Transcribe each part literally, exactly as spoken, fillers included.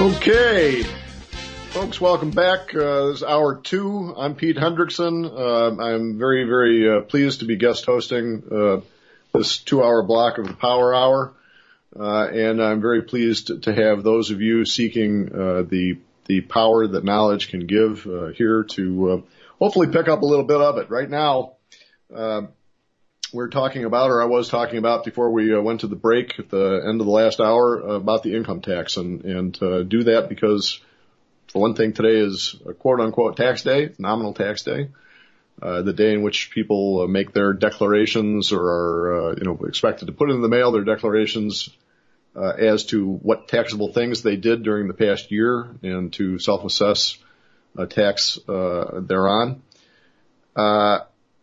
Okay, folks, welcome back. Uh, this is hour two. I'm Pete Hendrickson. Uh, I'm very, very uh, pleased to be guest hosting uh, this two-hour block of the Power Hour, uh, and I'm very pleased to, to have those of you seeking uh, the the power that knowledge can give uh, here to uh, hopefully pick up a little bit of it. Right now, uh, we're talking about, or I was talking about before we uh, went to the break at the end of the last hour, uh, about the income tax, and, and uh, do that because, for one thing, today is a quote-unquote tax day, nominal tax day, uh, the day in which people uh, make their declarations or are, uh, you know, expected to put in the mail their declarations uh, as to what taxable things they did during the past year and to self-assess a tax uh, thereon. Uh,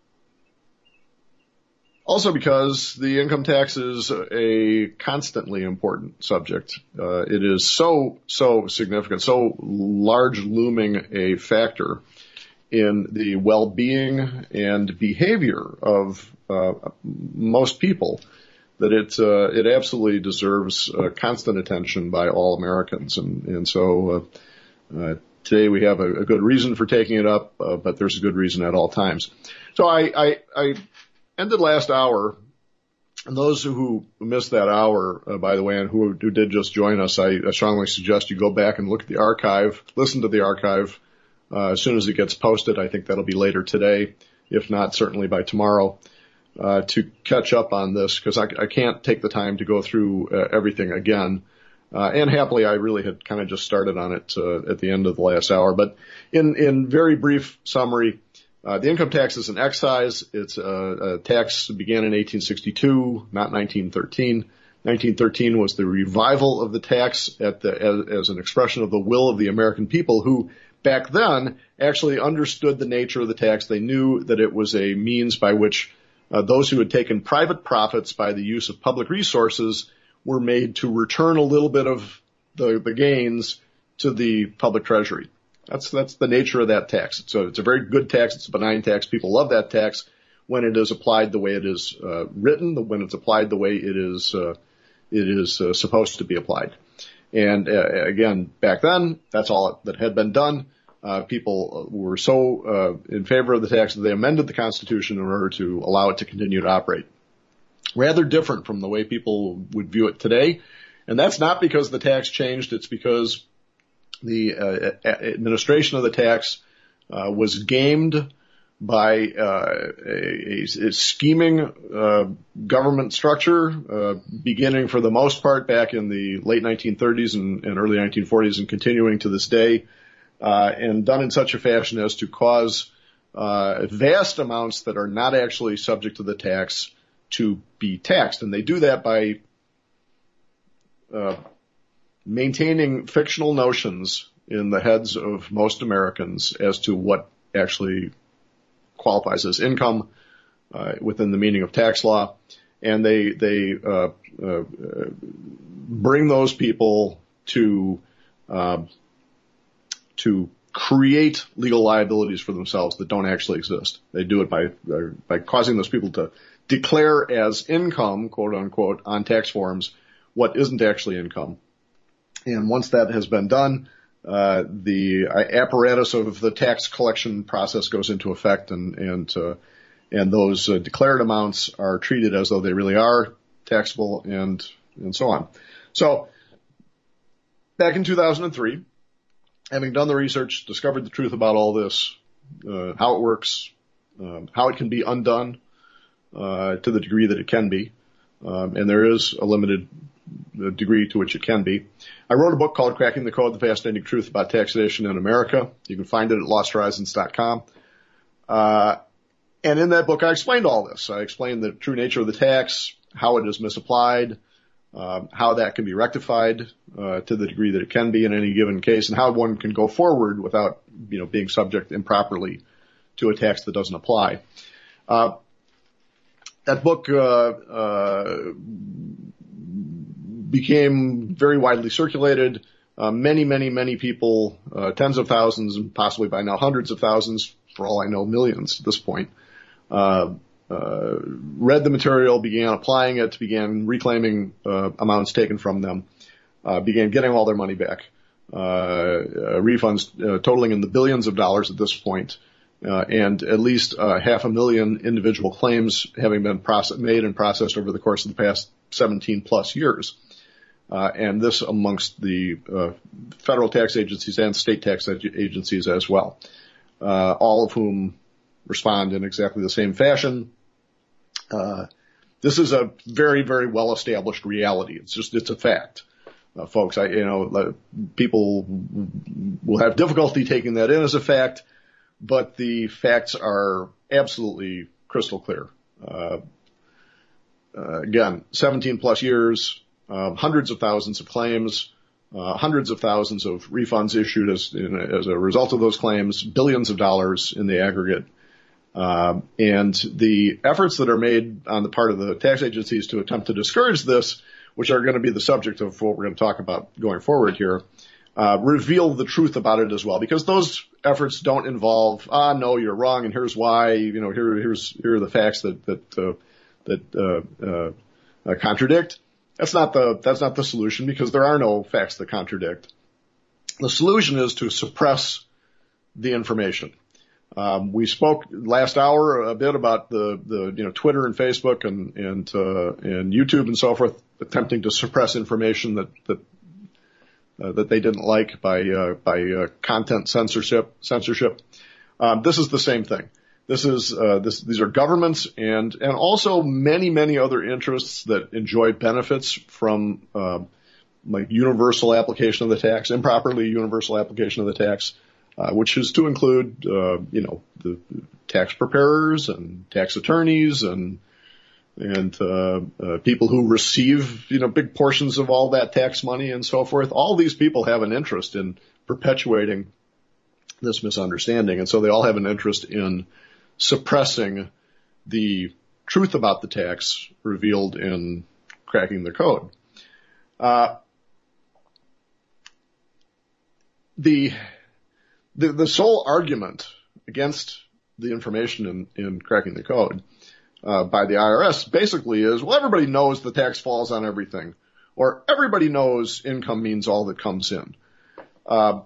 Also because the income tax is a constantly important subject. Uh, it is so, so significant, so large looming a factor in the well-being and behavior of uh, most people that it uh, it absolutely deserves uh, constant attention by all Americans. And, and so uh, uh, today we have a, a good reason for taking it up, uh, but there's a good reason at all times. So I, I, I ended last hour, and those who missed that hour, uh, by the way, and who, who did just join us, I, I strongly suggest you go back and look at the archive, listen to the archive uh, as soon as it gets posted. I think that'll be later today, if not certainly by tomorrow, uh, to catch up on this, because I, I can't take the time to go through uh, everything again. Uh, and happily, I really had kind of just started on it uh, at the end of the last hour. But in, in very brief summary, Uh, the income tax is an excise. It's a, a tax that began in eighteen sixty-two, not nineteen thirteen. nineteen thirteen was the revival of the tax at the, as, as an expression of the will of the American people, who back then actually understood the nature of the tax. They knew that it was a means by which uh, those who had taken private profits by the use of public resources were made to return a little bit of the, the gains to the public treasury. That's, that's the nature of that tax. So it's a very good tax. It's a benign tax. People love that tax when it is applied the way it is uh, written, when it's applied the way it is, uh, it is uh, supposed to be applied. And uh, again, back then, that's all that had been done. Uh, people were so uh, in favor of the tax that they amended the Constitution in order to allow it to continue to operate. Rather different from the way people would view it today. And that's not because the tax changed. It's because the uh, administration of the tax uh, was gamed by uh, a, a scheming uh, government structure, uh, beginning for the most part back in the late nineteen thirties and, and early nineteen forties and continuing to this day, uh, and done in such a fashion as to cause uh, vast amounts that are not actually subject to the tax to be taxed. And they do that by uh, maintaining fictional notions in the heads of most Americans as to what actually qualifies as income uh, within the meaning of tax law, and they they uh, uh, bring those people to uh, to create legal liabilities for themselves that don't actually exist. They do it by uh, by causing those people to declare as income, quote unquote, on tax forms what isn't actually income. And once that has been done, uh, the apparatus of the tax collection process goes into effect, and and uh, and those uh, declared amounts are treated as though they really are taxable, and and so on. So, back in two thousand three, having done the research, discovered the truth about all this, uh, how it works, um, how it can be undone uh, to the degree that it can be, um, and there is a limited the degree to which it can be. I wrote a book called Cracking the Code, The Fascinating Truth About Taxation in America. You can find it at lost horizons dot com. Uh, and in that book, I explained all this. I explained the true nature of the tax, how it is misapplied, uh, how that can be rectified uh, to the degree that it can be in any given case, and how one can go forward without, you know, being subject improperly to a tax that doesn't apply. Uh, that book uh, uh became very widely circulated. Uh, many, many, many people, uh, tens of thousands and possibly by now hundreds of thousands, for all I know, millions at this point, uh, uh, read the material, began applying it, began reclaiming uh, amounts taken from them, uh, began getting all their money back. uh, uh, refunds uh, totaling in the billions of dollars at this point, uh, and at least uh, half a million individual claims having been process- made and processed over the course of the past seventeen plus years. Uh, and this amongst the uh, federal tax agencies and state tax agencies as well, uh, all of whom respond in exactly the same fashion. Uh, this is a very, very well-established reality. It's just, it's a fact. Uh, folks, I, you know, people will have difficulty taking that in as a fact, but the facts are absolutely crystal clear. Uh, uh again, seventeen plus years, Um, hundreds of thousands of claims, uh, hundreds of thousands of refunds issued as, in, as a result of those claims, billions of dollars in the aggregate. Uh, and the efforts that are made on the part of the tax agencies to attempt to discourage this, which are going to be the subject of what we're going to talk about going forward here, uh, reveal the truth about it as well. Because those efforts don't involve, ah, no, you're wrong, and here's why, you know, here, here's, here are the facts that, that, uh, that, uh, uh, uh contradict. That's not the, that's not the solution, because there are no facts that contradict. The solution is to suppress the information. Um, we spoke last hour a bit about the, the, you know, Twitter and Facebook and, and, uh, and YouTube and so forth attempting to suppress information that, that, uh, that they didn't like by, uh, by, uh, content censorship, censorship. Um, this is the same thing. This is, uh, this, these are governments and, and also many, many other interests that enjoy benefits from, uh, like universal application of the tax, improperly universal application of the tax, uh, which is to include, uh, you know, the tax preparers and tax attorneys and, and, uh, uh, people who receive, you know, big portions of all that tax money and so forth. All these people have an interest in perpetuating this misunderstanding. And so they all have an interest in suppressing the truth about the tax revealed in Cracking the Code. Uh, the, the, the sole argument against the information in, in Cracking the Code, uh, by the I R S basically is, well, everybody knows the tax falls on everything, or everybody knows income means all that comes in. Uh,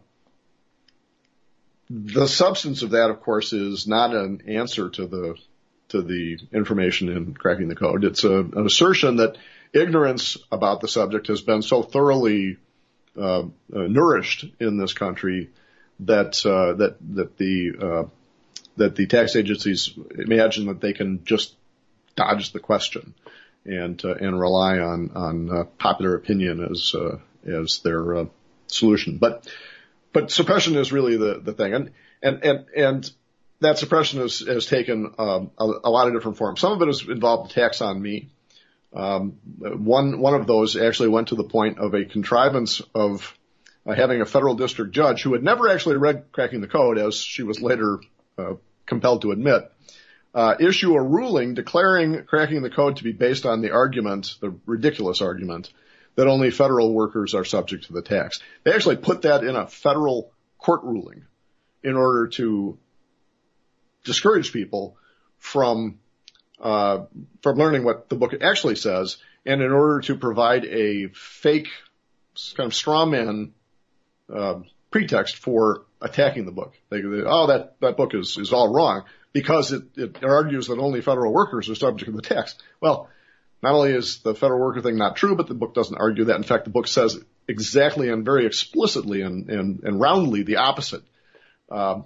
The substance of that, of course, is not an answer to the to the information in Cracking the Code. It's a, an assertion that ignorance about the subject has been so thoroughly uh, uh, nourished in this country that uh, that that the uh, that the tax agencies imagine that they can just dodge the question and uh, and rely on on uh, popular opinion as uh, as their uh, solution. But But suppression is really the, the thing. And, and, and, and that suppression has, has taken, um, a, a lot of different forms. Some of it has involved attacks on me. Um, one, one of those actually went to the point of a contrivance of uh, having a federal district judge who had never actually read Cracking the Code, as she was later, uh, compelled to admit, uh, issue a ruling declaring Cracking the Code to be based on the argument, the ridiculous argument, that only federal workers are subject to the tax. They actually put that in a federal court ruling in order to discourage people from uh from learning what the book actually says, and in order to provide a fake kind of straw man uh, pretext for attacking the book. They, they oh that that book is is all wrong because it, it argues that only federal workers are subject to the tax. Well, not only is the federal worker thing not true, but the book doesn't argue that. In fact, the book says exactly and very explicitly and, and, and roundly the opposite. Um,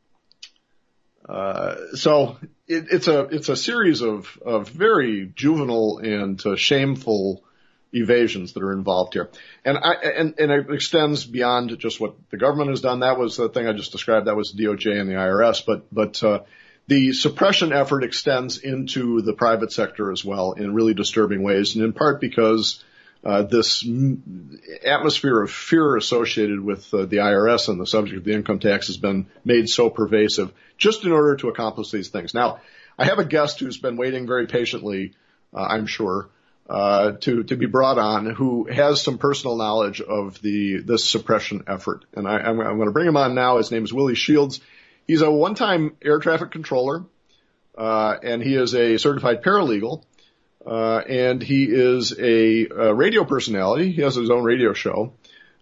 uh, so it, it's a it's a series of of very juvenile and uh, shameful evasions that are involved here, and I and and it extends beyond just what the government has done. That was the thing I just described. That was D O J and the I R S, but but. Uh, The suppression effort extends into the private sector as well in really disturbing ways, and in part because uh, this m- atmosphere of fear associated with uh, the I R S and the subject of the income tax has been made so pervasive just in order to accomplish these things. Now, I have a guest who's been waiting very patiently, uh, I'm sure, uh, to to be brought on, who has some personal knowledge of the this suppression effort, and I, I'm, I'm going to bring him on now. His name is Willie Shields. He's a one-time air traffic controller, uh, and he is a certified paralegal, uh, and he is a, a radio personality. He has his own radio show,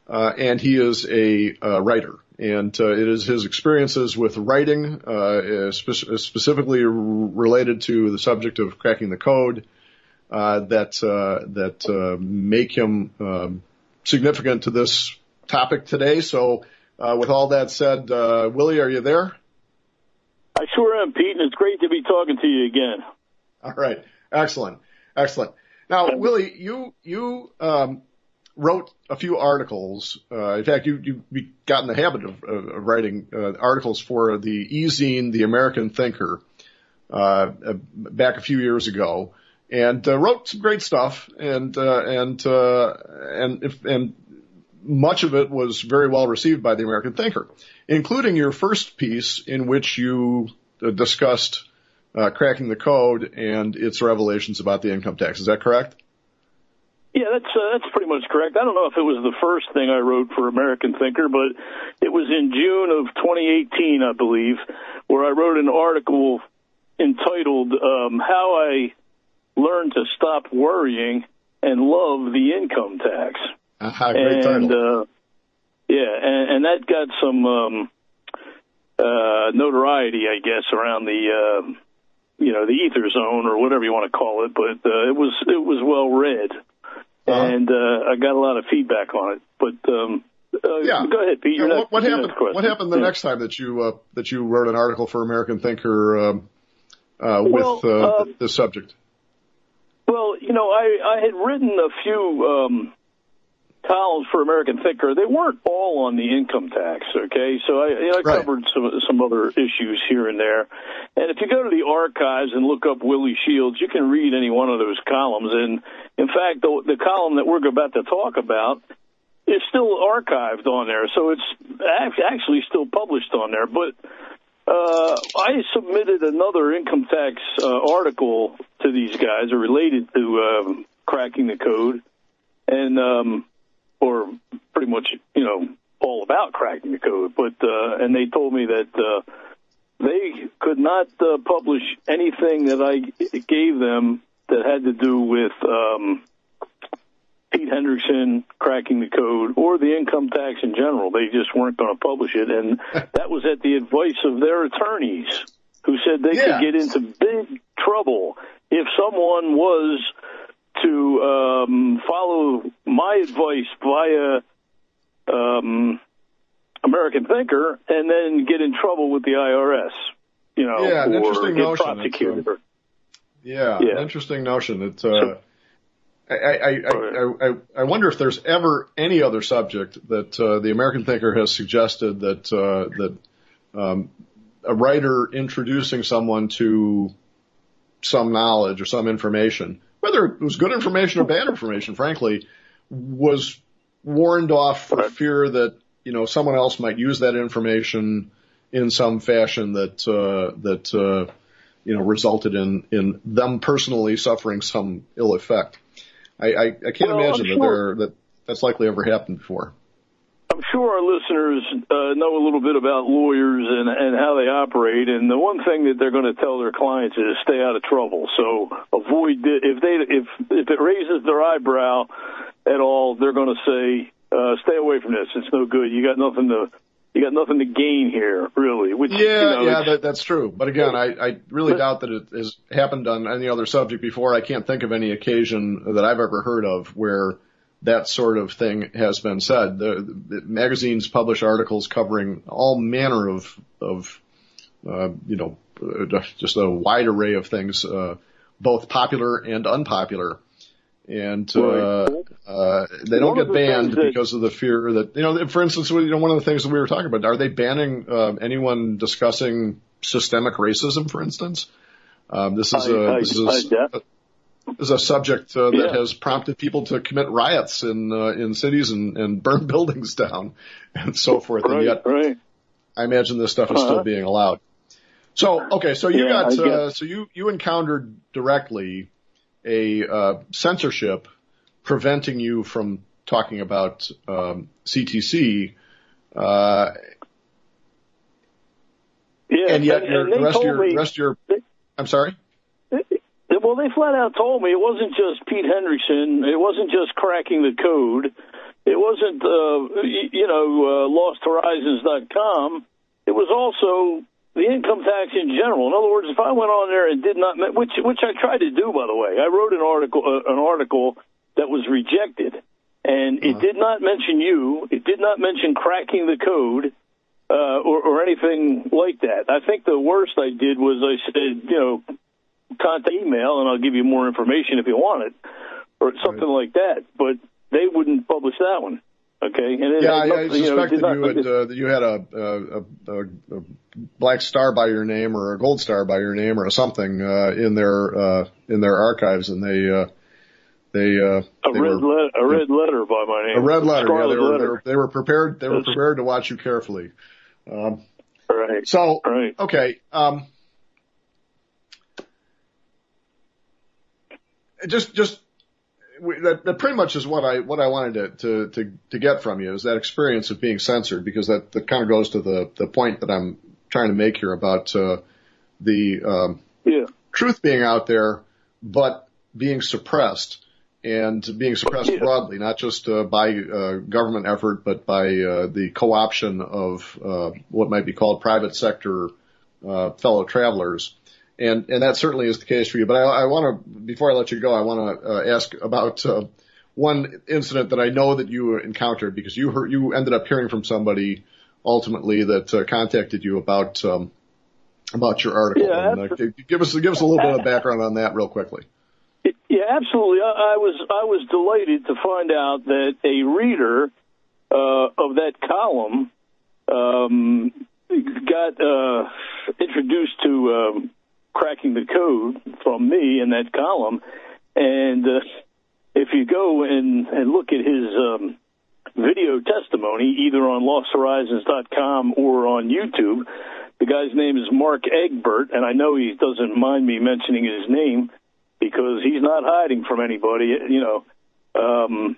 uh, and he is a uh, writer. And uh, it is his experiences with writing, uh, spe- specifically r- related to the subject of cracking the code, uh, that uh, that uh, make him um, significant to this topic today. So, uh, with all that said, uh, Willie, are you there? I sure am, Pete, and it's great to be talking to you again. All right, excellent, excellent. Now, Willie, you you um, wrote a few articles. Uh, in fact, you you got in the habit of, of writing uh, articles for the e-zine, The American Thinker, uh, back a few years ago, and uh, wrote some great stuff. And uh, and uh, and if, and much of it was very well received by the American Thinker, including your first piece in which you uh, discussed uh, cracking the code and its revelations about the income tax. Is that correct? Yeah, that's uh, that's pretty much correct. I don't know if it was the first thing I wrote for American Thinker, but it was in June of twenty eighteen, I believe, where I wrote an article entitled um, How I Learned to Stop Worrying and Love the Income Tax. Uh-huh, great and, title. Uh, yeah, and, and that got some um, uh, notoriety, I guess, around the, uh, you know, the ether zone or whatever you want to call it. But uh, it was it was well read. Uh-huh. And uh, I got a lot of feedback on it. But um, uh, yeah. go ahead, Pete. Yeah, Your what, next, what your happened? next question. What happened the yeah. next time that you uh, that you wrote an article for American Thinker um, uh, with well, uh, um, this subject? Well, you know, I, I had written a few um, columns for American Thinker. They weren't all on the income tax, okay? So I, you know, I right. covered some some other issues here and there. And if you go to the archives and look up Willie Shields, you can read any one of those columns. And, in fact, the, the column that we're about to talk about is still archived on there. So it's actually still published on there. But uh, I submitted another income tax uh, article to these guys related to um, cracking the code. And um or pretty much, you know, all about cracking the code. But uh, and they told me that uh, they could not uh, publish anything that I gave them that had to do with um, Pete Hendrickson cracking the code or the income tax in general. They just weren't going to publish it. And that was at the advice of their attorneys, who said they yeah. could get into big trouble if someone was to um, follow my advice via um, American Thinker and then get in trouble with the I R S, you know, yeah, an or interesting get notion. prosecuted. Uh, yeah, yeah, an interesting notion. It, uh, so, I, I, I, I, I wonder if there's ever any other subject that uh, the American Thinker has suggested that uh, that um, a writer introducing someone to some knowledge or some information, whether it was good information or bad information, frankly, was warned off for right. fear that, you know, someone else might use that information in some fashion that, uh, that, uh, you know, resulted in, in them personally suffering some ill effect. I, I, I can't well, imagine sure. that there, that that's likely ever happened before. I'm sure our listeners uh, know a little bit about lawyers and, and how they operate, and the one thing that they're going to tell their clients is stay out of trouble. So avoid if they if if it raises their eyebrow at all, they're going to say uh, stay away from this. It's no good. You got nothing to you got nothing to gain here, really. Which, yeah, you know, yeah, that, that's true. But again, I, I really but, doubt that it has happened on any other subject before. I can't think of any occasion that I've ever heard of where that sort of thing has been said. The, the magazines publish articles covering all manner of, of, uh, you know, just a wide array of things, uh, both popular and unpopular. And, uh, uh, they don't get banned because of the fear that, you know, for instance, you know, one of the things that we were talking about, are they banning, uh, anyone discussing systemic racism, for instance? Um, this is a, this is a, is a subject uh, that yeah. has prompted people to commit riots in uh, in cities and, and burn buildings down and so forth. Right, and yet, right. I imagine this stuff is uh-huh. still being allowed. So, okay, so you yeah, got uh, so you you encountered directly a uh, censorship preventing you from talking about um, C T C. Uh, yeah, and yet and, your, and the rest of your me, rest of your they, I'm sorry. Well, they flat out told me it wasn't just Pete Hendrickson. It wasn't just cracking the code. it wasn't, uh, you know, uh, lost horizons dot com. It was also the income tax in general. In other words, if I went on there and did not, which which I tried to do, by the way, I wrote an article, uh, an article that was rejected, and uh-huh. it did not mention you. It did not mention cracking the code uh, or, or anything like that. I think the worst I did was I said, you know, contact email, and I'll give you more information if you want it, or something right. like that. But they wouldn't publish that one. Okay. And it yeah, I, I you suspect know, that you had uh, that you had a, a, a, a black star by your name or a gold star by your name or something uh, in their uh, in their archives, and they uh, they uh, a they red were, le- a red letter by my name. A red letter. Yeah, they were, letter. they were they were prepared. They were prepared to watch you carefully. Um, right. So right. okay. Um, just just. That, that pretty much is what I what I wanted to, to to to get from you is that experience of being censored, because that, that kind of goes to the the point that I'm trying to make here about uh, the um, yeah. truth being out there, but being suppressed and being suppressed yeah. broadly, not just uh, by uh, government effort, but by uh, the co-option of uh, what might be called private sector uh, fellow travelers. And, and that certainly is the case for you. But I, I want to, before I let you go, I want to uh, ask about uh, one incident that I know that you encountered, because you heard, you ended up hearing from somebody ultimately that uh, contacted you about um, about your article. Yeah, and, uh, give us give us a little bit of background on that real quickly. Yeah, absolutely. I, I was I was delighted to find out that a reader uh, of that column um, got uh, introduced to. Um, cracking the code from me in that column. And uh, if you go and, and look at his um, video testimony, either on lost horizons dot com or on YouTube, the guy's name is Mark Egbert, and I know he doesn't mind me mentioning his name because he's not hiding from anybody, you know. Um,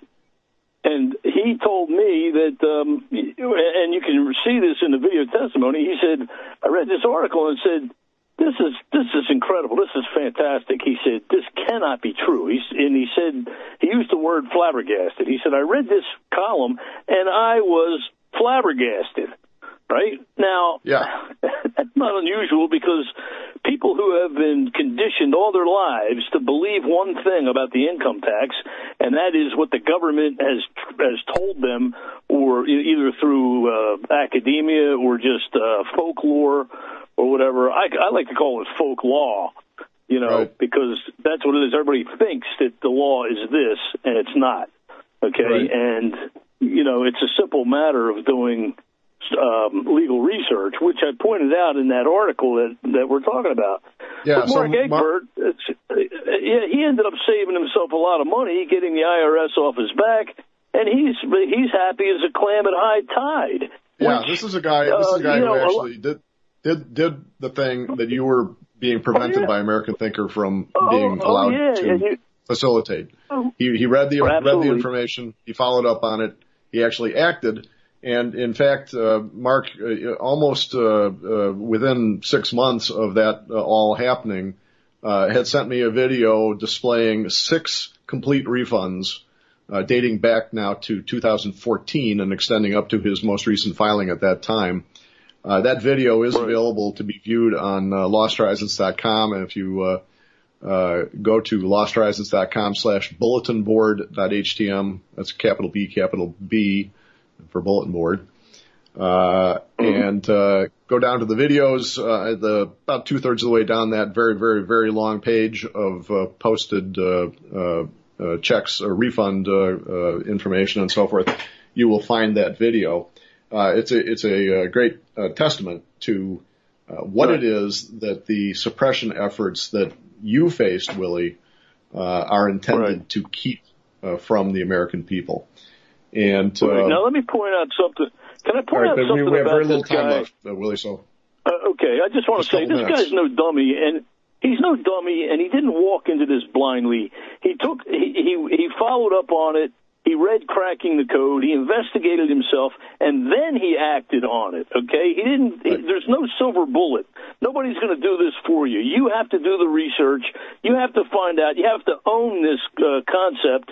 and he told me that, um, and you can see this in the video testimony, he said, I read this article and said, This is this is incredible. This is fantastic. He said, this cannot be true. He's, and he said, he used the word flabbergasted. He said, I read this column, and I was flabbergasted. Right? Now, yeah. that's not unusual, because people who have been conditioned all their lives to believe one thing about the income tax, and that is what the government has has told them, or either through uh, academia or just uh, folklore, or whatever. I, I like to call it folk law, you know, right. because that's what it is. Everybody thinks that the law is this, and it's not, okay? Right. And, you know, it's a simple matter of doing um, legal research, which I pointed out in that article that, that we're talking about. Yeah, but Mark so Egbert, Mark... it's, yeah, he ended up saving himself a lot of money, getting the I R S off his back, and he's he's happy as a clam at high tide. Yeah, which, this is a guy. This is a guy uh, who know, actually did. Did did the thing that you were being prevented oh, yeah. by American Thinker from oh, being oh, allowed yeah. to you, facilitate. Oh, he he read the absolutely. read the information. He followed up on it. He actually acted, and in fact, uh, Mark, uh, almost uh, uh, within six months of that uh, all happening, uh, had sent me a video displaying six complete refunds, uh, dating back now to two thousand fourteen and extending up to his most recent filing at that time. Uh, that video is right. available to be viewed on uh, lost horizons dot com, and if you uh, uh, go to lost horizons dot com slash bulletin board dot h t m, that's capital B, capital B for bulletin board, uh, mm-hmm. and uh, go down to the videos, uh, the about two-thirds of the way down that very, very, very long page of uh, posted uh, uh, uh, checks or refund uh, uh, information and so forth, you will find that video. Uh, it's a, it's a, a great uh, testament to uh, what right. it is that the suppression efforts that you faced, Willie, uh, are intended right. to keep uh, from the American people. And uh, right. Now let me point out something. Can I point right, out something we have about very little this time guy? left, uh, Willie. So uh, okay, I just want to say this minutes. guy's no dummy, and he's no dummy, and he didn't walk into this blindly. He took he he, he followed up on it. He read Cracking the Code. He investigated himself, and then he acted on it, okay? He didn't. He, there's no silver bullet. Nobody's going to do this for you. You have to do the research. You have to find out. You have to own this uh, concept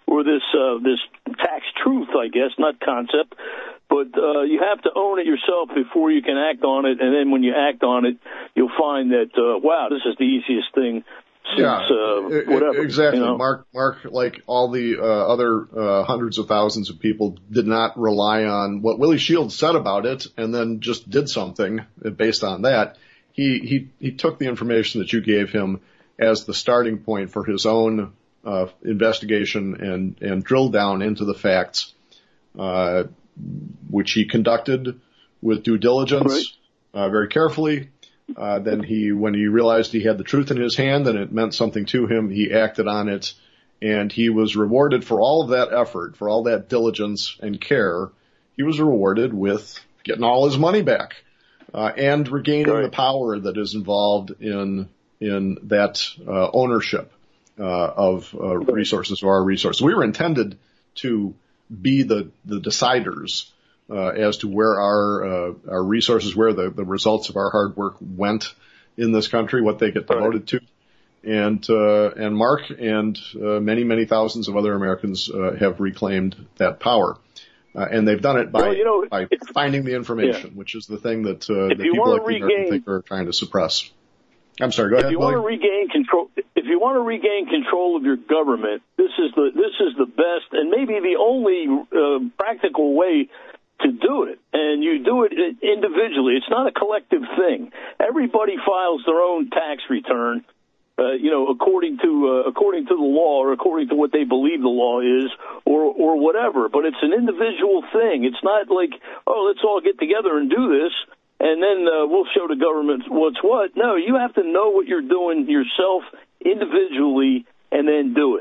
or this uh, this tax truth, I guess, not concept. But uh, you have to own it yourself before you can act on it. And then when you act on it, you'll find that, uh, wow, this is the easiest thing since yeah, uh, whatever. Exactly. You know? Mark, Mark, like all the uh, other uh, hundreds of thousands of people, did not rely on what Willie Shields said about it and then just did something based on that. He, he, he took the information that you gave him as the starting point for his own uh, investigation and, and drilled down into the facts, uh, which he conducted with due diligence, right. uh, very carefully. Uh, then he, when he realized he had the truth in his hand and it meant something to him, he acted on it, and he was rewarded for all of that effort, for all that diligence and care. He was rewarded with getting all his money back, uh, and regaining right. the power that is involved in, in that, uh, ownership, uh, of, uh, resources, or our resources. We were intended to be the, the deciders, uh, as to where our, uh, our resources, where the, the results of our hard work went in this country, what they get devoted to. And, uh, and Mark and, uh, many, many thousands of other Americans, uh, have reclaimed that power. Uh, and they've done it by, well, you know, by if, finding the information, yeah. which is the thing that, uh, that people like the American think are trying to suppress. I'm sorry, go if ahead. If you William. want to regain control, if you want to regain control of your government, this is the this is the best and maybe the only uh, practical way to do it. And you do it individually. It's not a collective thing. Everybody files their own tax return, uh, you know, according to uh, according to the law or according to what they believe the law is, or or whatever. But it's an individual thing. It's not like, oh, let's all get together and do this, and then uh, we'll show the government what's what. No, you have to know what you're doing yourself individually and then do it.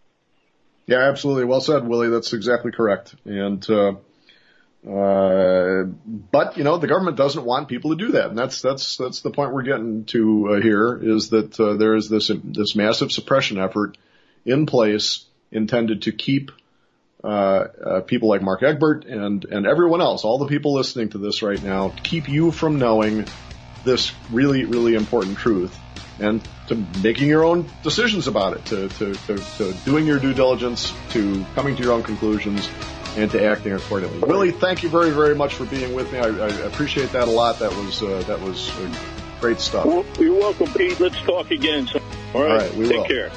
Yeah, absolutely. Well said, Willie. That's exactly correct. And, uh, uh, but, you know, the government doesn't want people to do that. And that's, that's, that's the point we're getting to uh, here, is that uh, there is this, this massive suppression effort in place intended to keep Uh, uh, people like Mark Egbert and, and everyone else, all the people listening to this right now, keep you from knowing this really, really important truth and to making your own decisions about it, to, to, to, to doing your due diligence, to coming to your own conclusions, and to acting accordingly. Willie, thank you very, very much for being with me. I, I appreciate that a lot. That was, uh, that was uh, great stuff. Well, you're welcome, Pete. Let's talk again. So, all right. All right, we Take will. care.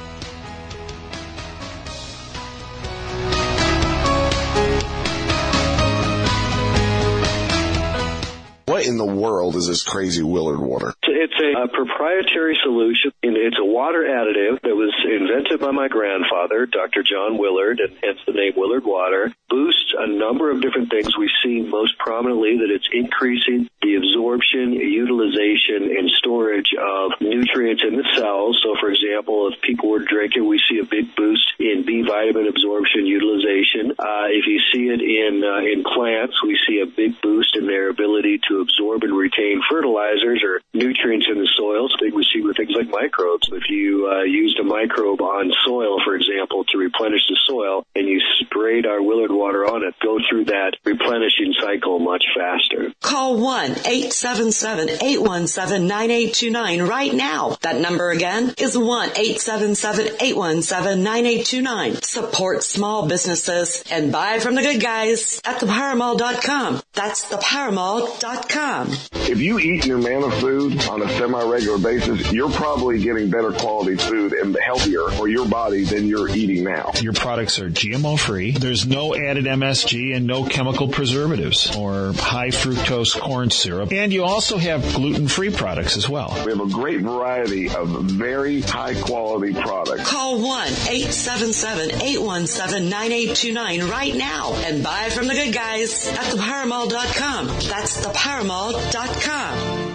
What in the world is this crazy Willard water? It's a, a proprietary solution. It's a water additive that was invented by my grandfather, Doctor John Willard, and hence the name Willard Water. Boosts a number of different things. We see most prominently that it's increasing the absorption, utilization, and storage of nutrients in the cells. So, for example, if people were drinking, we see a big boost in B vitamin absorption, utilization. Uh, if you see it in uh, in plants, we see a big boost in their ability to absorb and retain fertilizers or nutrients in the soil. So we see with things like microbes. If you uh, used a microbe on soil, for example, to replenish the soil, and you sprayed our Willard water on it, go through that replenishing cycle much faster. Call one eight seven seven, eight one seven, nine eight two nine right now. That number again is one eight seven seven, eight one seven, nine eight two nine. Support small businesses and buy from the good guys at the power mall dot com. That's the power mall dot com. If you eat your Manna food on a semi-regular basis, you're probably getting better quality food and healthier for your body than you're eating now. Your products are G M O free. There's no added M S G and no chemical preservatives or high fructose corn syrup. And you also have gluten-free products as well. We have a great variety of very high-quality products. Call one eight seven seven, eight one seven, nine eight two nine right now and buy from the good guys at the power mall dot com. That's the power mall dot com.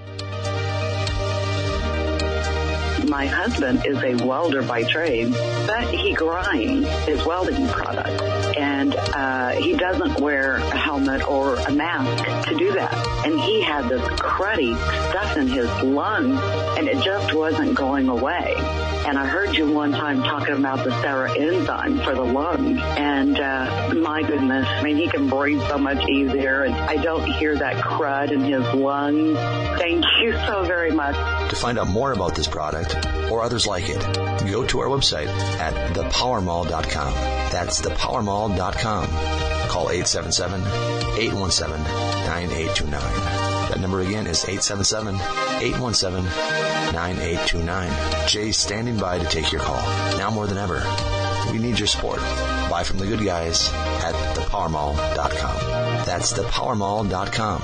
My husband is a welder by trade, but he grinds his welding product. And uh, he doesn't wear a helmet or a mask to do that. And he had this cruddy stuff in his lungs, and it just wasn't going away. And I heard you one time talking about the Sarah enzyme for the lungs. And uh, my goodness, I mean, he can breathe so much easier, and I don't hear that crud in his lungs. Thank you so very much. To find out more about this product, or others like it, go to our website at the power mall dot com. That's the power mall dot com. Call eight seven seven, eight one seven, nine eight two nine. That number again is eight seven seven, eight one seven, nine eight two nine. Jay's standing by to take your call. Now more than ever, we need your support. Buy from the good guys at the power mall dot com. That's the power mall dot com.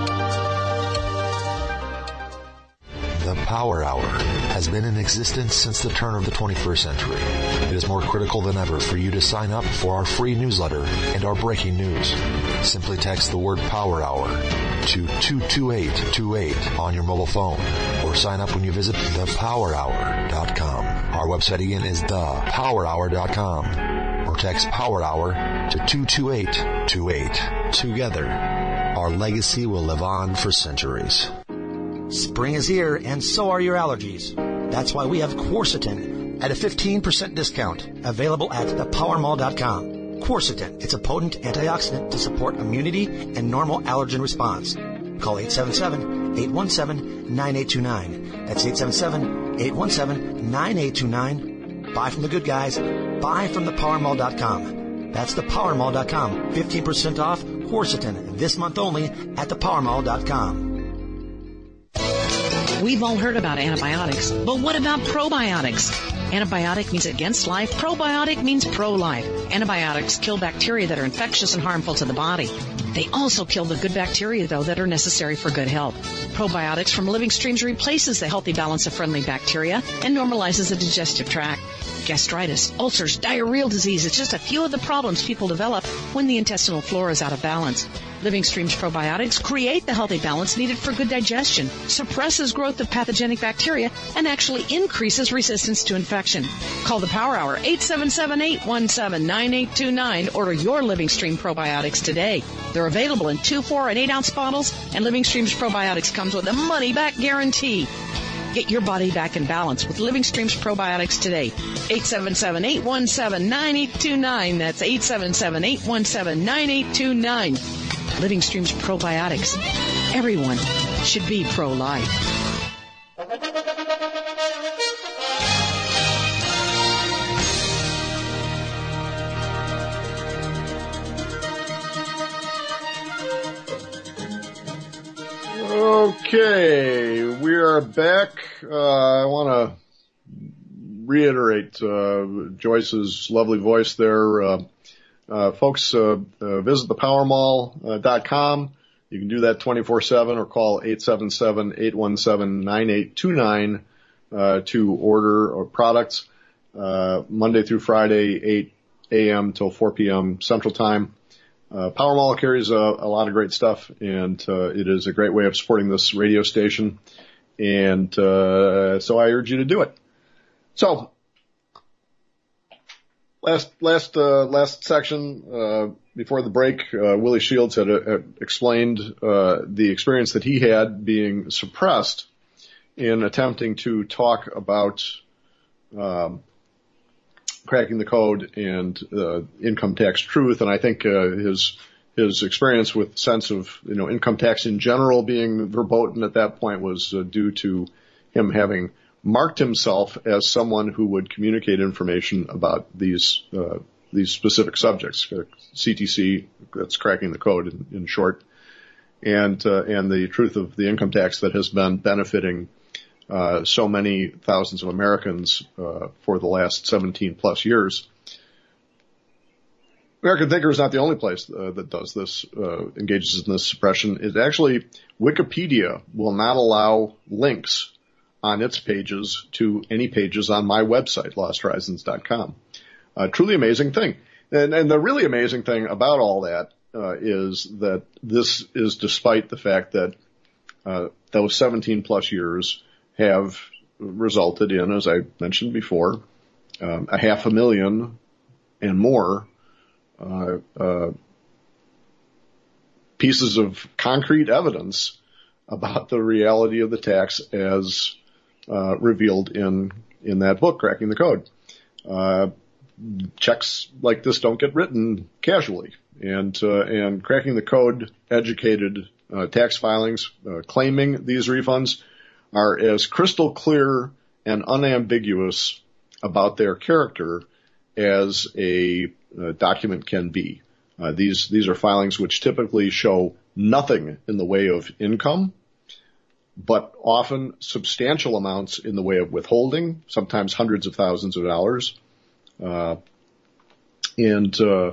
The Power Hour has been in existence since the turn of the twenty-first century. It is more critical than ever for you to sign up for our free newsletter and our breaking news. Simply text the word Power Hour to two two eight two eight on your mobile phone or sign up when you visit the power hour dot com. Our website again is the power hour dot com or text Power Hour to two two eight two eight. Together, our legacy will live on for centuries. Spring is here, and so are your allergies. That's why we have Quercetin at a fifteen percent discount, available at the power mall dot com. Quercetin, it's a potent antioxidant to support immunity and normal allergen response. Call eight seven seven, eight one seven, nine eight two nine. That's eight seven seven, eight one seven, nine eight two nine. Buy from the good guys. Buy from the power mall dot com. That's the power mall dot com. fifteen percent off Quercetin this month only at the power mall dot com. We've all heard about antibiotics, but what about probiotics? Antibiotic means against life. Probiotic means pro-life. Antibiotics kill bacteria that are infectious and harmful to the body. They also kill the good bacteria, though, that are necessary for good health. Probiotics from Living Streams replaces the healthy balance of friendly bacteria and normalizes the digestive tract. Gastritis, ulcers, diarrheal disease, it's just a few of the problems people develop when the intestinal flora is out of balance. Living Streams probiotics create the healthy balance needed for good digestion, suppresses growth of pathogenic bacteria, and actually increases resistance to infection. Call the Power Hour, eight seven seven, eight one seven, nine eight two nine. Order your Living Stream probiotics today. They're available in two, four, and eight ounce bottles, and Living Streams probiotics comes with a money-back guarantee. Get your body back in balance with Living Streams probiotics today. eight seven seven, eight one seven, nine eight two nine. That's eight seven seven, eight one seven, nine eight two nine. Living Streams probiotics. Everyone should be pro-life. Okay, we are back. Uh, I want to reiterate uh, Joyce's lovely voice there. Uh, uh, folks, uh, uh, visit the power mall dot com. You can do that twenty-four seven or call eight seven seven, eight one seven, nine eight two nine uh, to order or products uh, Monday through Friday, eight a.m. till four p.m. Central Time. Uh, Power Mall carries a, a lot of great stuff, and uh, it is a great way of supporting this radio station. And uh, so I urge you to do it. So, last last uh, last section uh, before the break, uh, Willie Shields had uh, explained uh, the experience that he had being suppressed in attempting to talk about um, cracking the code and uh, income tax truth, and I think uh, his his experience with sense of you know income tax in general being verboten at that point was uh, due to him having marked himself as someone who would communicate information about these uh, these specific subjects, uh, C T C, that's cracking the code in, in short, and uh, and the truth of the income tax that has been benefiting Uh, so many thousands of Americans uh, for the last seventeen plus years. American Thinker is not the only place uh, that does this, uh, engages in this suppression. It actually, Wikipedia will not allow links on its pages to any pages on my website, lost horizons dot com. Uh, truly amazing thing. And, and the really amazing thing about all that uh, is that this is despite the fact that uh, those seventeen plus years have resulted in, as I mentioned before, um, a half a million and more uh, uh, pieces of concrete evidence about the reality of the tax as uh, revealed in in that book, Cracking the Code. Uh, checks like this don't get written casually, and uh, and Cracking the Code educated uh, tax filings uh, claiming these refunds are as crystal clear and unambiguous about their character as a uh, document can be. Uh, these these are filings which typically show nothing in the way of income, but often substantial amounts in the way of withholding, sometimes hundreds of thousands of dollars. Uh, and uh,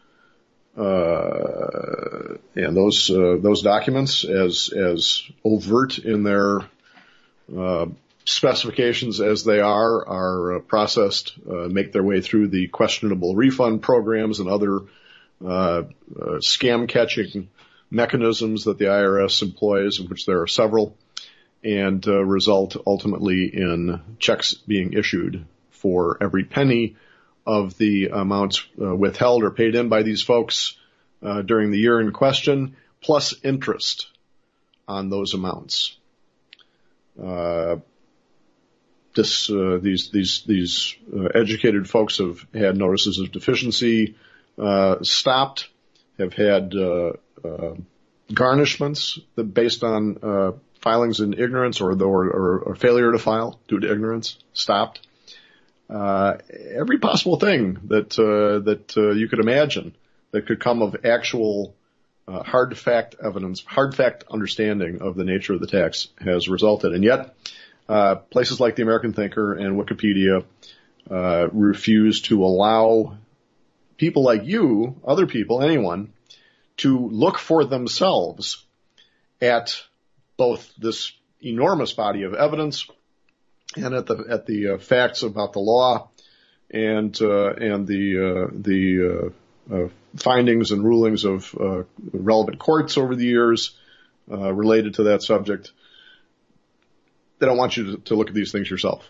uh, and those uh, those documents, as as overt in their uh, specifications as they are, are uh, processed, uh, make their way through the questionable refund programs and other uh, uh, scam catching mechanisms that the I R S employs, in which there are several, and uh, result ultimately in checks being issued for every penny of the amounts uh, withheld or paid in by these folks uh, during the year in question, plus interest on those amounts. Uh, this, uh, these, these, these uh, educated folks have had notices of deficiency uh, stopped, have had uh, uh, garnishments that based on uh, filings in ignorance or, the, or, or, or failure to file due to ignorance stopped. Uh, every possible thing that uh, that uh, you could imagine that could come of actual uh, hard fact evidence, hard fact understanding of the nature of the tax has resulted. And yet, uh, places like the American Thinker and Wikipedia uh, refuse to allow people like you, other people, anyone, to look for themselves at both this enormous body of evidence and at the at the uh, facts about the law and uh, and the uh, the uh, uh, findings and rulings of uh, relevant courts over the years uh, related to that subject. They don't want you to, to look at these things yourself.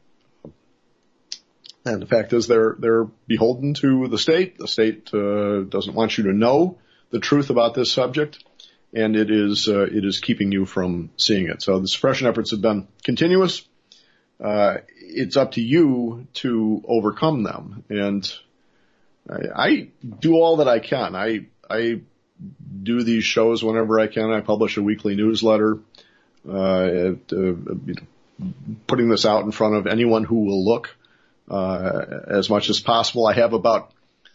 And the fact is, they're they're beholden to the state. The state uh, doesn't want you to know the truth about this subject, and it is uh, it is keeping you from seeing it. So the suppression efforts have been continuous. Uh, it's up to you to overcome them. And I, I do all that I can. I, I do these shows whenever I can. I publish a weekly newsletter, uh, at, uh, you know, putting this out in front of anyone who will look, uh, as much as possible. I have about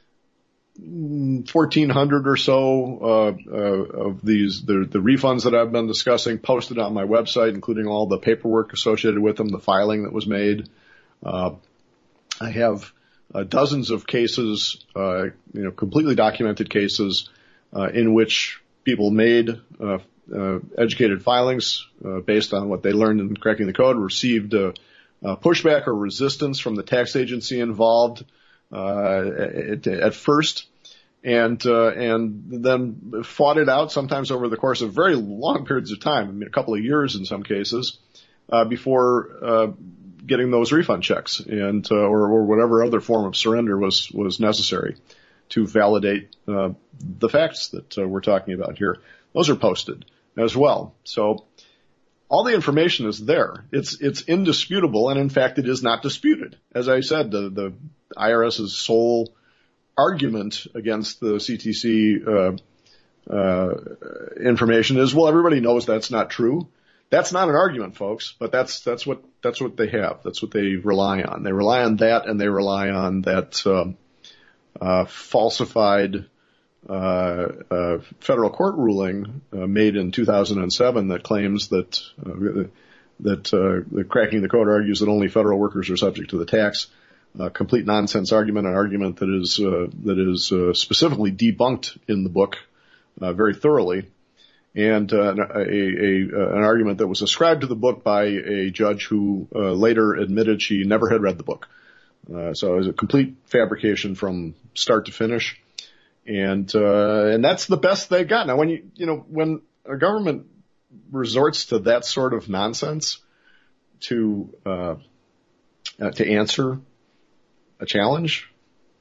fourteen hundred or so, uh, uh, of these, the, the refunds that I've been discussing posted on my website, including all the paperwork associated with them, the filing that was made. Uh, I have uh, dozens of cases, uh, you know, completely documented cases, uh, in which people made, uh, uh, educated filings, uh, based on what they learned in cracking the code, received, uh, uh pushback or resistance from the tax agency involved, uh, at, at first. And, uh, and then fought it out sometimes over the course of very long periods of time. I mean, a couple of years in some cases, uh, before, uh, getting those refund checks and, uh, or, or whatever other form of surrender was, was necessary to validate, uh, the facts that uh, we're talking about here. Those are posted as well. So all the information is there. It's, it's indisputable. And in fact, it is not disputed. As I said, the, the IRS's sole argument against the C T C uh, uh, information is, well, everybody knows that's not true. That's not an argument, folks, but that's that's what that's what they have. That's what they rely on. They rely on that, and they rely on that um, uh, falsified uh, uh, federal court ruling uh, made in two thousand seven that claims that uh, that uh, the cracking the code argues that only federal workers are subject to the tax. A complete nonsense argument, an argument that is uh, that is uh, specifically debunked in the book uh, very thoroughly, and uh, a, a, a, an argument that was ascribed to the book by a judge who uh, later admitted she never had read the book. Uh, so it was a complete fabrication from start to finish, and uh, and that's the best they got. Now, when you you know when a government resorts to that sort of nonsense to uh, uh, to answer a challenge,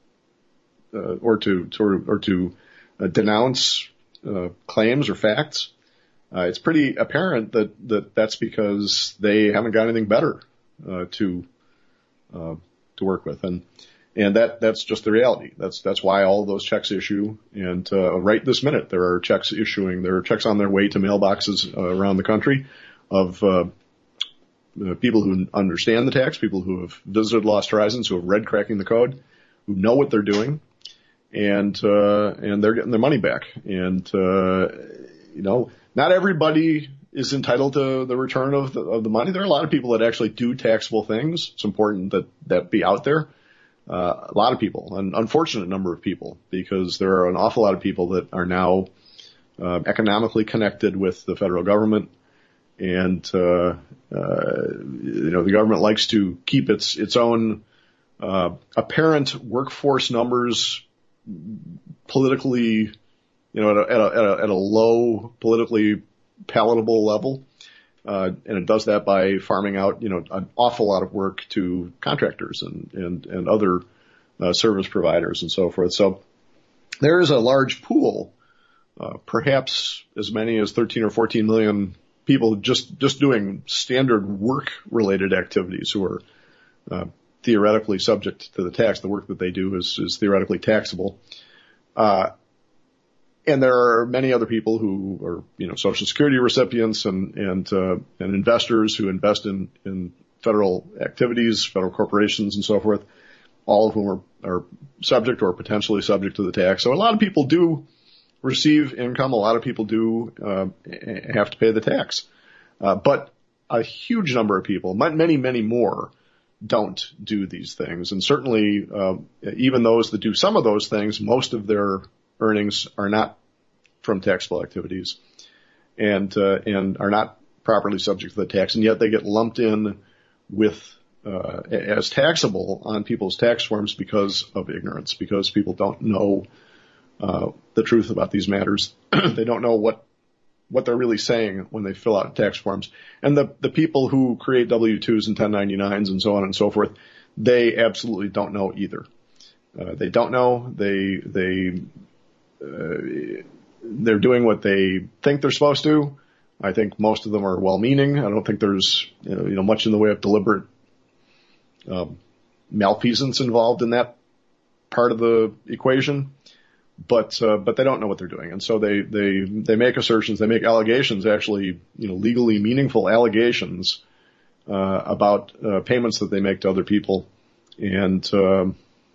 uh, or to, to, or to uh, denounce, uh, claims or facts, uh, it's pretty apparent that, that that's because they haven't got anything better, uh, to, uh, to work with. And, and that, that's just the reality. That's, that's why all of those checks issue. And, uh, right this minute, there are checks issuing, there are checks on their way to mailboxes uh, around the country of, uh, uh, people who understand the tax, people who have visited Lost Horizons, who have read Cracking the Code, who know what they're doing, and uh, and they're getting their money back. And uh, you know, not everybody is entitled to the return of the, of the money. There are a lot of people that actually do taxable things. It's important that that be out there. Uh, a lot of people, an unfortunate number of people, because there are an awful lot of people that are now uh, economically connected with the federal government, and uh, uh, you know, the government likes to keep its its own uh, apparent workforce numbers politically, you know, at a, at a, at a, at a low politically palatable level, uh, and it does that by farming out, you know, an awful lot of work to contractors and and and other uh, service providers and so forth. So there is a large pool, uh, perhaps as many as thirteen or fourteen million people just just doing standard work-related activities who are uh, theoretically subject to the tax. The work that they do is is theoretically taxable. Uh, And there are many other people who are, you know, Social Security recipients and and uh, and investors who invest in in federal activities, federal corporations, and so forth. All of whom are are subject or potentially subject to the tax. So a lot of people do receive income. A lot of people do uh, have to pay the tax, uh, but a huge number of people, many many more, don't do these things. And certainly, uh, even those that do some of those things, most of their earnings are not from taxable activities, and uh, and are not properly subject to the tax, and yet they get lumped in with uh, as taxable on people's tax forms because of ignorance, because people don't know uh, the truth about these matters. They don't know what what they're really saying when they fill out tax forms, and the the people who create W two's and ten ninety-nines and so on and so forth, they absolutely don't know either. Uh, they don't know. They they Uh, they're doing what they think they're supposed to. I think most of them are well-meaning. I don't think there's, you know, you know much in the way of deliberate um, malfeasance involved in that part of the equation. But uh, but they don't know what they're doing, and so they they they make assertions, they make allegations, actually, you know, legally meaningful allegations uh, about uh, payments that they make to other people, and um,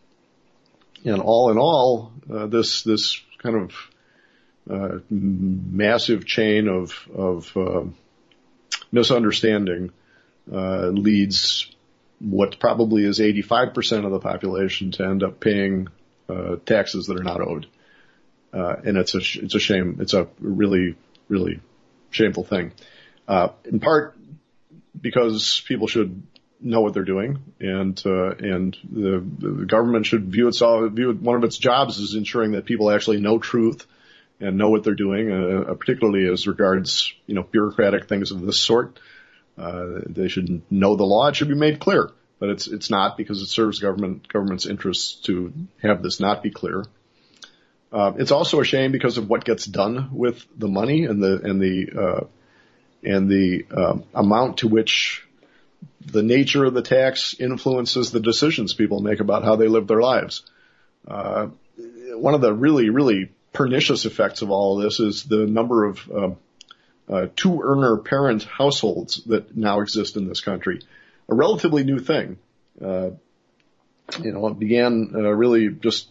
and all in all, uh, this this kind of uh, massive chain of of uh, misunderstanding uh, leads what probably is eighty-five percent of the population to end up paying uh, taxes that are not owed, uh, and it's a sh- it's a shame. It's a really really shameful thing, uh, in part because people should know what they're doing, and uh, and the, the government should view itself view it, one of its jobs is ensuring that people actually know truth and know what they're doing, uh, particularly as regards, you know, bureaucratic things of this sort. Uh, they should know the law. It should be made clear, but it's it's not, because it serves government government's interests to have this not be clear. Uh, it's also a shame because of what gets done with the money and the and the uh, and the uh, amount to which the nature of the tax influences the decisions people make about how they live their lives. Uh, one of the really, really pernicious effects of all of this is the number of uh, uh, two-earner parent households that now exist in this country. A relatively new thing. Uh, you know, it began uh, really just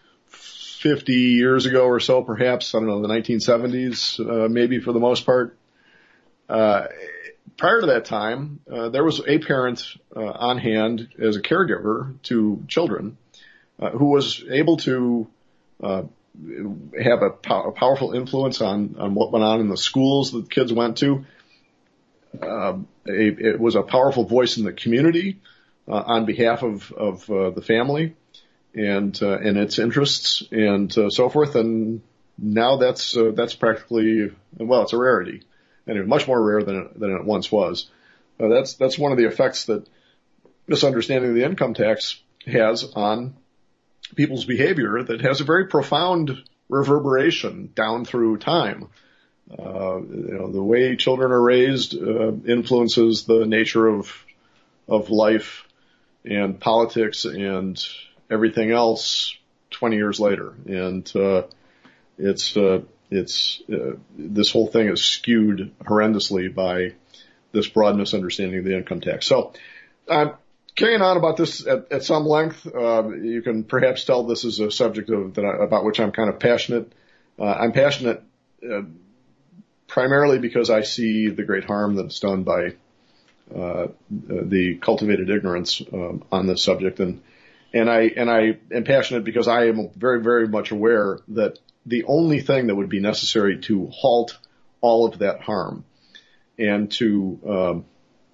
fifty years ago or so, perhaps. I don't know, the nineteen seventies, uh, maybe for the most part. Uh, Prior to that time, uh, there was a parent uh, on hand as a caregiver to children uh, who was able to uh, have a, po- a powerful influence on, on what went on in the schools that kids went to. Uh, a, it was a powerful voice in the community uh, on behalf of, of uh, the family and uh, and its interests and uh, so forth. And now that's uh, that's practically, well, it's a rarity. And it's much more rare than it, than it once was. Uh, that's that's one of the effects that misunderstanding of the income tax has on people's behavior, that has a very profound reverberation down through time. Uh, you know, the way children are raised uh, influences the nature of of life and politics and everything else twenty years later. And uh, it's uh, It's uh, this whole thing is skewed horrendously by this broad misunderstanding of the income tax. So, I'm carrying on about this at, at some length. Uh, you can perhaps tell this is a subject of, that I, about which I'm kind of passionate. Uh, I'm passionate uh, primarily because I see the great harm that's done by uh, the cultivated ignorance um, on this subject, and and I and I am passionate because I am very, very much aware that the only thing that would be necessary to halt all of that harm and to um,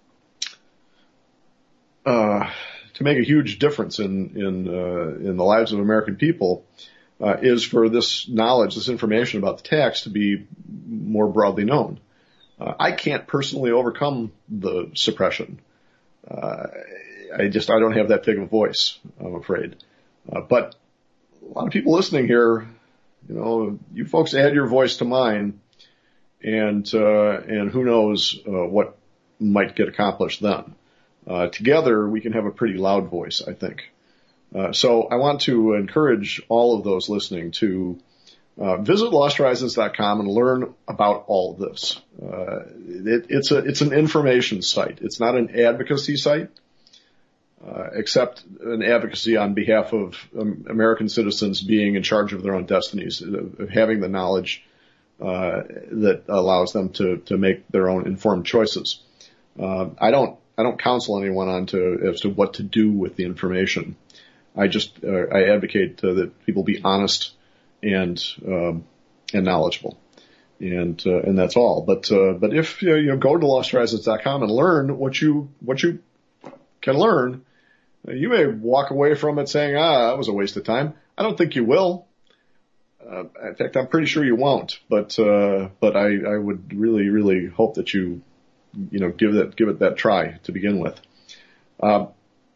uh, to make a huge difference in in uh, in the lives of American people uh, is for this knowledge, this information about the tax to be more broadly known. Uh, I can't personally overcome the suppression. Uh, I just I don't have that big of a voice, I'm afraid. Uh, but a lot of people listening here, you know, you folks add your voice to mine, and uh, and who knows uh, what might get accomplished then. Uh, together, we can have a pretty loud voice, I think. Uh, so I want to encourage all of those listening to uh, visit lost horizons dot com and learn about all of this. Uh, it, it's a it's an information site. It's not an advocacy site, uh, except an advocacy on behalf of um, American citizens being in charge of their own destinies, of having the knowledge uh, that allows them to to make their own informed choices. Uh, I don't. I don't counsel anyone on to as to what to do with the information. I just uh, I advocate uh, that people be honest and um, and knowledgeable, and uh, and that's all. But uh, but if you know, you know go to lost horizons dot com and learn what you what you can learn, uh, you may walk away from it saying, ah, that was a waste of time. I don't think you will. Uh, in fact, I'm pretty sure you won't. But uh, but I, I would really really hope that you. You know, give that, give it that try to begin with. Uh,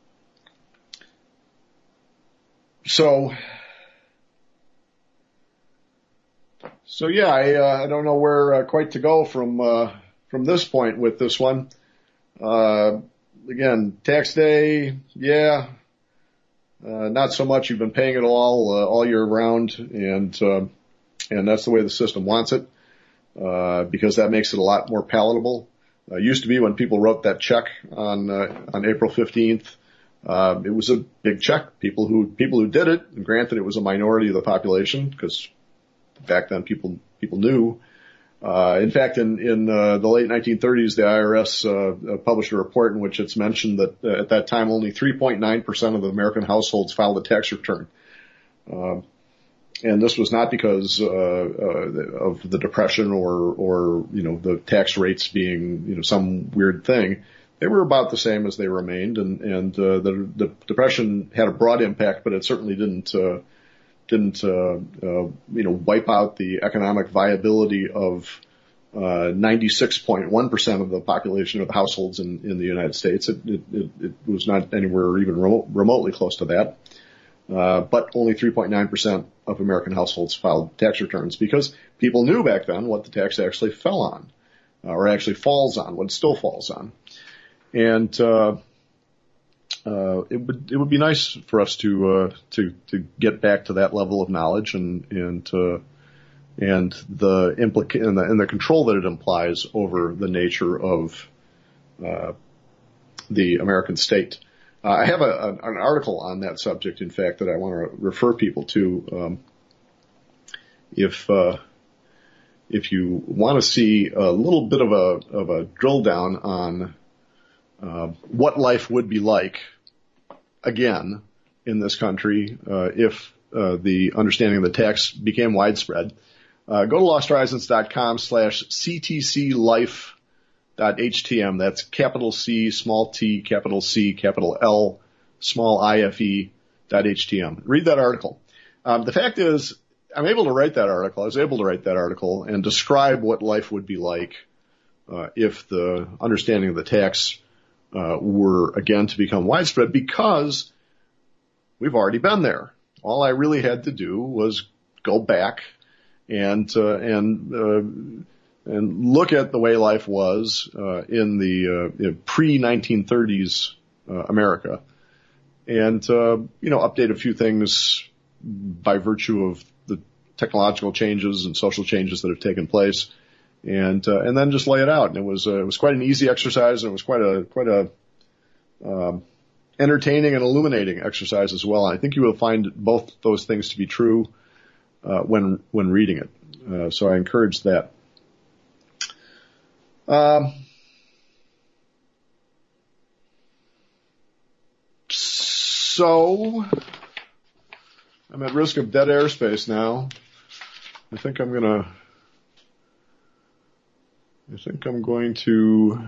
so, so yeah, I, uh, I don't know where uh, quite to go from, uh, from this point with this one. Uh, again, tax day, yeah, uh, not so much. You've been paying it all, uh, all year round, and, uh, and that's the way the system wants it, uh, because that makes it a lot more palatable. Uh, used to be when people wrote that check on uh, on April fifteenth, uh, it was a big check. People who people who did it, and granted it was a minority of the population because back then people people knew. Uh, in fact, in in uh, the late nineteen thirties, the I R S uh, published a report in which it's mentioned that uh, at that time only three point nine percent of the American households filed a tax return. Uh, And this was not because uh, uh, of the Depression or, or you know, the tax rates being, you know, some weird thing. They were about the same as they remained, and and uh, the, the Depression had a broad impact, but it certainly didn't uh, didn't uh, uh, you know wipe out the economic viability of uh, ninety-six point one percent of the population of the households in, in the United States. It, it, it, it was not anywhere even remote, remotely close to that. Uh, but only three point nine percent of American households filed tax returns because people knew back then what the tax actually fell on, uh, or actually falls on, what it still falls on. And, uh, uh, it would, it would be nice for us to, uh, to, to get back to that level of knowledge and, and, uh, and the implica- and the, and the control that it implies over the nature of, uh, the American state. Uh, I have a, a, an article on that subject, in fact, that I want to refer people to. Um, if uh, if you want to see a little bit of a of a drill down on uh, what life would be like again in this country uh, if uh, the understanding of the tax became widespread, uh, go to lost horizons dot com slash C T C life. H T M. That's capital C, small t, capital C, capital L, small I F E dot H T M. Read that article. Um, the fact is, I'm able to write that article. I was able to write that article and describe what life would be like uh, if the understanding of the tax uh, were again to become widespread, because we've already been there. All I really had to do was go back and uh, and uh, and look at the way life was uh, in the uh, pre nineteen thirties uh, America, and uh, you know update a few things by virtue of the technological changes and social changes that have taken place, and uh, and then just lay it out. And it was uh, it was quite an easy exercise, and it was quite a quite a um, entertaining and illuminating exercise as well. And I think you will find both those things to be true uh, when when reading it. Uh, so I encourage that. Um, so I'm at risk of dead airspace now. I think I'm gonna. I think I'm going to.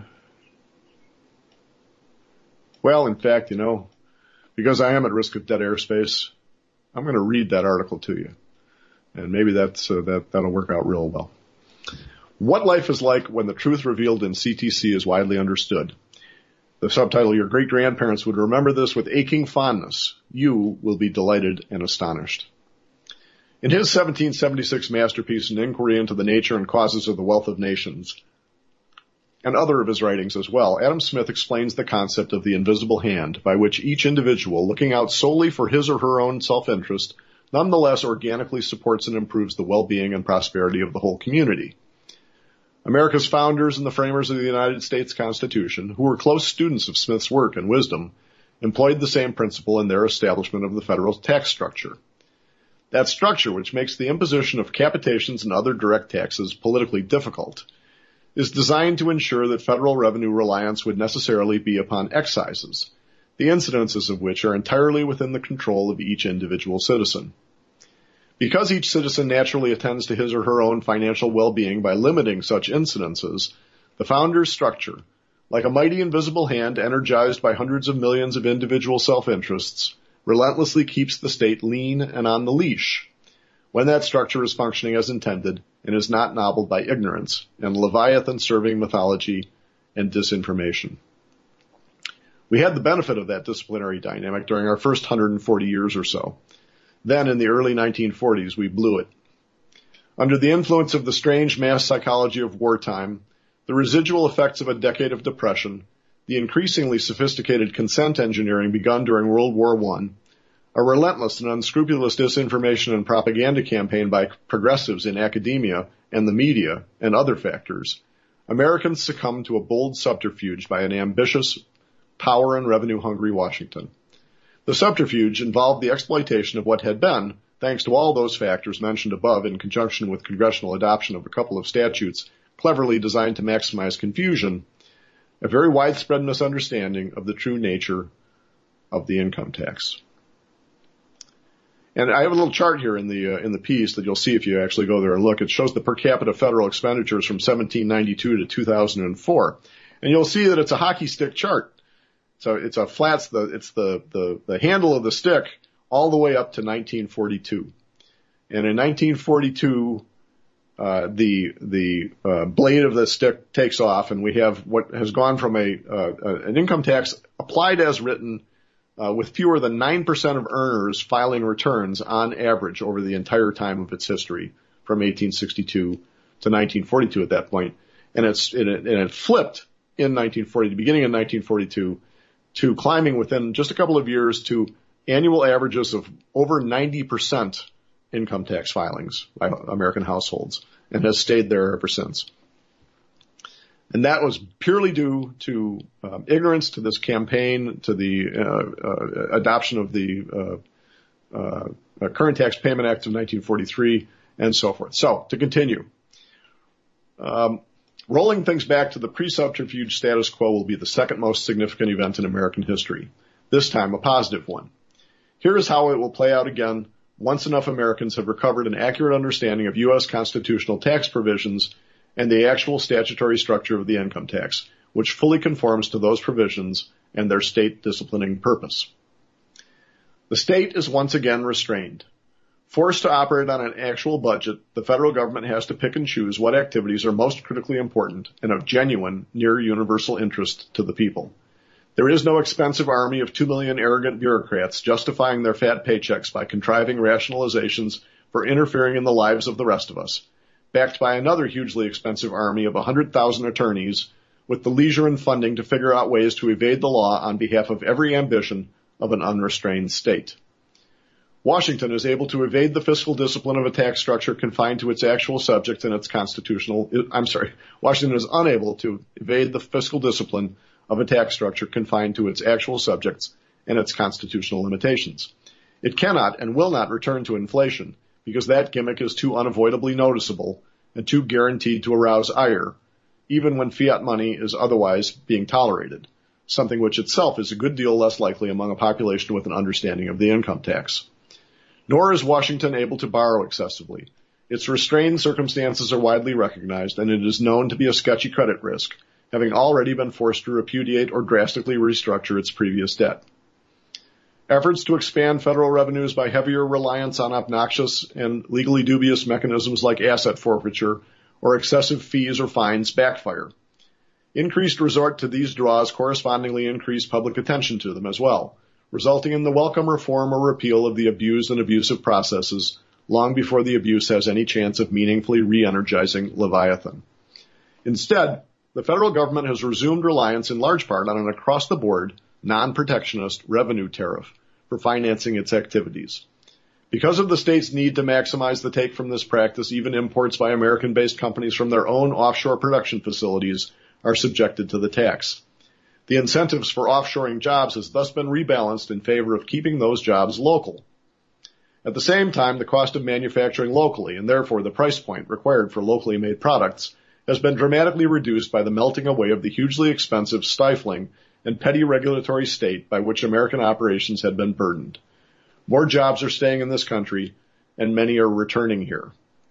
Well, in fact, you know, because I am at risk of dead airspace, I'm going to read that article to you, and maybe that's uh, that that'll work out real well. What life is like when the truth revealed in C T C is widely understood. The subtitle: Your great grandparents would remember this with aching fondness. You will be delighted and astonished. In his seventeen seventy-six masterpiece, An Inquiry into the Nature and Causes of the Wealth of Nations, and other of his writings as well, Adam Smith explains the concept of the invisible hand, by which each individual, looking out solely for his or her own self-interest, nonetheless organically supports and improves the well-being and prosperity of the whole community. America's founders and the framers of the United States Constitution, who were close students of Smith's work and wisdom, employed the same principle in their establishment of the federal tax structure. That structure, which makes the imposition of capitations and other direct taxes politically difficult, is designed to ensure that federal revenue reliance would necessarily be upon excises, the incidences of which are entirely within the control of each individual citizen. Because each citizen naturally attends to his or her own financial well-being by limiting such incidences, the founder's structure, like a mighty invisible hand energized by hundreds of millions of individual self-interests, relentlessly keeps the state lean and on the leash, when that structure is functioning as intended and is not nobbled by ignorance and Leviathan-serving mythology and disinformation. We had the benefit of that disciplinary dynamic during our first one hundred forty years or so. Then, in the early nineteen forties, we blew it. Under the influence of the strange mass psychology of wartime, the residual effects of a decade of depression, the increasingly sophisticated consent engineering begun during World War One, a relentless and unscrupulous disinformation and propaganda campaign by progressives in academia and the media, and other factors, Americans succumbed to a bold subterfuge by an ambitious, power and revenue-hungry Washington. The subterfuge involved the exploitation of what had been, thanks to all those factors mentioned above in conjunction with congressional adoption of a couple of statutes cleverly designed to maximize confusion, a very widespread misunderstanding of the true nature of the income tax. And I have a little chart here in the uh, in the piece that you'll see if you actually go there and look. It shows the per capita federal expenditures from seventeen ninety-two to two thousand four. And you'll see that it's a hockey stick chart. So it's a flat, it's the, the, the handle of the stick all the way up to nineteen forty-two. And in nineteen forty-two, uh, the, the, uh, blade of the stick takes off, and we have what has gone from a, uh, an income tax applied as written, uh, with fewer than nine percent of earners filing returns on average over the entire time of its history, from eighteen sixty-two to nineteen forty-two at that point. And it's, and it, and it flipped in nineteen forty, the beginning of nineteen forty-two, to climbing within just a couple of years to annual averages of over ninety percent income tax filings by American households, and has stayed there ever since. And that was purely due to um, ignorance, to this campaign, to the uh, uh, adoption of the uh, uh, Current Tax Payment Act of nineteen forty-three, and so forth. So, to continue. Um, Rolling things back to the pre-subterfuge status quo will be the second most significant event in American history, this time a positive one. Here is how it will play out again once enough Americans have recovered an accurate understanding of U S constitutional tax provisions and the actual statutory structure of the income tax, which fully conforms to those provisions and their state disciplining purpose. The state is once again restrained. Forced to operate on an actual budget, the federal government has to pick and choose what activities are most critically important and of genuine, near universal interest to the people. There is no expensive army of two million arrogant bureaucrats justifying their fat paychecks by contriving rationalizations for interfering in the lives of the rest of us, backed by another hugely expensive army of one hundred thousand attorneys with the leisure and funding to figure out ways to evade the law on behalf of every ambition of an unrestrained state. Washington is able to evade the fiscal discipline of a tax structure confined to its actual subjects and its constitutional, I'm sorry, Washington is unable to evade the fiscal discipline of a tax structure confined to its actual subjects and its constitutional limitations. It cannot and will not return to inflation because that gimmick is too unavoidably noticeable and too guaranteed to arouse ire, even when fiat money is otherwise being tolerated, something which itself is a good deal less likely among a population with an understanding of the income tax. Nor is Washington able to borrow excessively. Its restrained circumstances are widely recognized, and it is known to be a sketchy credit risk, having already been forced to repudiate or drastically restructure its previous debt. Efforts to expand federal revenues by heavier reliance on obnoxious and legally dubious mechanisms like asset forfeiture or excessive fees or fines backfire. Increased resort to these draws correspondingly increase public attention to them as well, resulting in the welcome reform or repeal of the abused and abusive processes long before the abuse has any chance of meaningfully re-energizing Leviathan. Instead, the federal government has resumed reliance in large part on an across-the-board, non-protectionist revenue tariff for financing its activities. Because of the state's need to maximize the take from this practice, even imports by American-based companies from their own offshore production facilities are subjected to the tax. The incentives for offshoring jobs has thus been rebalanced in favor of keeping those jobs local. At the same time, the cost of manufacturing locally, and therefore the price point required for locally made products, has been dramatically reduced by the melting away of the hugely expensive, stifling, and petty regulatory state by which American operations had been burdened. More jobs are staying in this country, and many are returning here.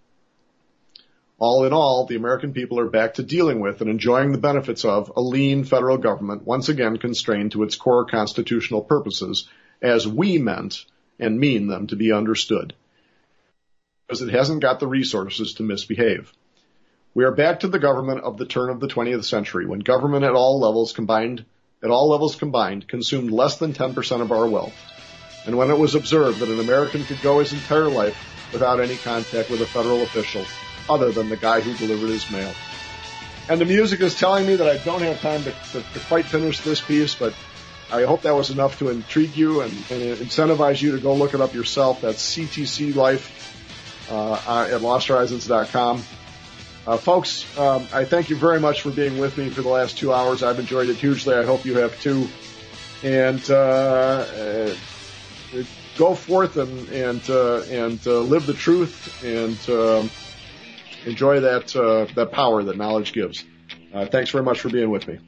All in all, the American people are back to dealing with and enjoying the benefits of a lean federal government once again constrained to its core constitutional purposes as we meant and mean them to be understood, because it hasn't got the resources to misbehave. We are back to the government of the turn of the twentieth century, when government at all levels combined, at all levels combined, consumed less than ten percent of our wealth, and when it was observed that an American could go his entire life without any contact with a federal official other than the guy who delivered his mail. And the music is telling me that I don't have time to, to, to quite finish this piece, but I hope that was enough to intrigue you and, and incentivize you to go look it up yourself. That's C T C Life uh, at lost horizons dot com. Uh, folks, um, I thank you very much for being with me for the last two hours. I've enjoyed it hugely. I hope you have too. And uh, uh, go forth and and uh, and uh, live the truth and uh, enjoy that uh, that power that knowledge gives. Uh, thanks very much for being with me.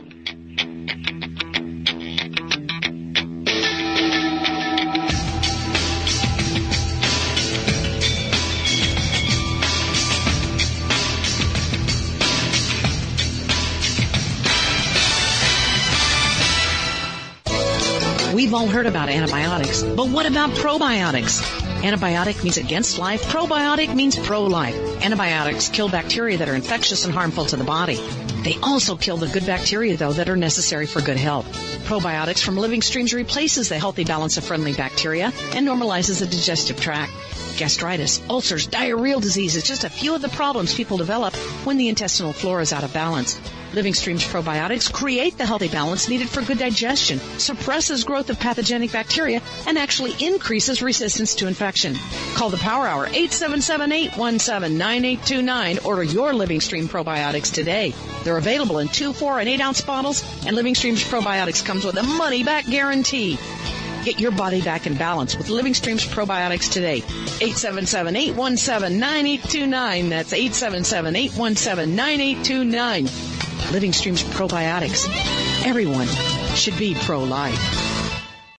We've all heard about antibiotics, but what about probiotics? Antibiotic means against life. Probiotic means pro-life. Antibiotics kill bacteria that are infectious and harmful to the body. They also kill the good bacteria, though, that are necessary for good health. Probiotics from Living Streams replaces the healthy balance of friendly bacteria and normalizes the digestive tract. Gastritis, ulcers, diarrheal diseases, just a few of the problems people develop when the intestinal flora is out of balance. Living Streams probiotics create the healthy balance needed for good digestion, suppresses growth of pathogenic bacteria, and actually increases resistance to infection. Call the Power Hour, eight seven seven, eight one seven, nine eight two nine. Order your Living Stream probiotics today. They're available in two, four, and eight ounce bottles, and Living Streams probiotics comes with a money-back guarantee. Get your body back in balance with Living Streams probiotics today. eight seven seven, eight one seven, nine eight two nine. That's eight seven seven, eight one seven, nine eight two nine. Living Streams probiotics. Everyone should be pro-life.